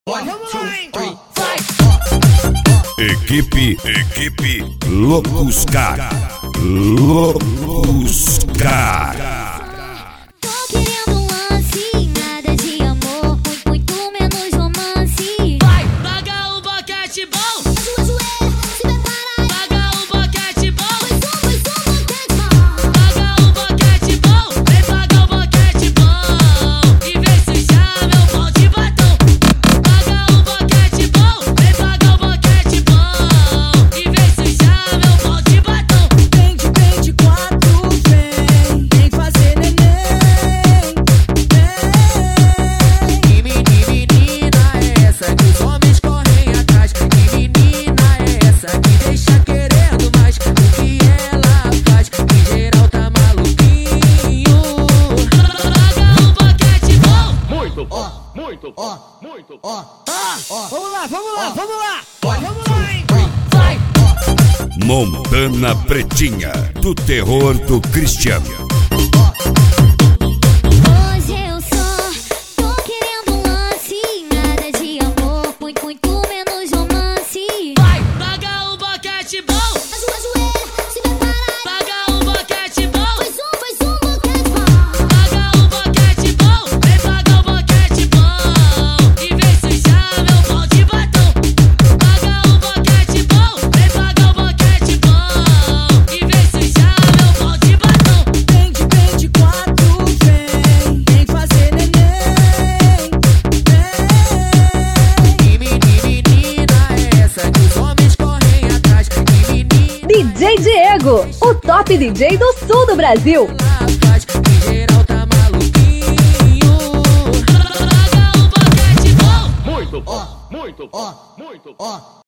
Vamos lá, hein? Vai! Equipe Loucos Car. Loucos Car. Tô querendo um lance, nada de amor, muito menos romance. Vai! Paga o boquete bom! Ajoelha, se prepara. Paga o boquete bom! Foi só boquete bom. Paga o boquete bom! Vem pagar o boquete bom! E vem sujar meu pau de batom! Paga o boquete bom! Vem pagar o boquete bom! E vem sujar meu pau de batom! Vem de 24, vem fazer neném. Que menina é essa que os homens correm atrás? Que menina é essa que deixa querendo mais? O que ela faz? Que geral tá maluquinho. Paga o boquete bom! Muito bom, muito bom, muito bom. Vamos lá! Vamos lá, hein? Vai! Montana Pretinha, do terror do Cristiano. Hoje eu só tô querendo um lance, nada de amor, muito menos romance. Vai! Paga o boquete bom! Ajoelha, se prepara. Paga o boquete bom! Foi só boquete bom. Paga o boquete bom! Vem pagar o boquete bom! E vem sujar meu pau de batom! Paga o boquete bom! Vem pagar o boquete bom! E vem sujar meu pau de batom! Vem de 24, vem fazer neném. Que menina é essa que os homens correm atrás? Que menina DJ Diego, o top DJ do sul do Brasil. ela faz? Que geral tá maluquinho. Paga o boquete bom! Muito bom, muito bom, muito bom.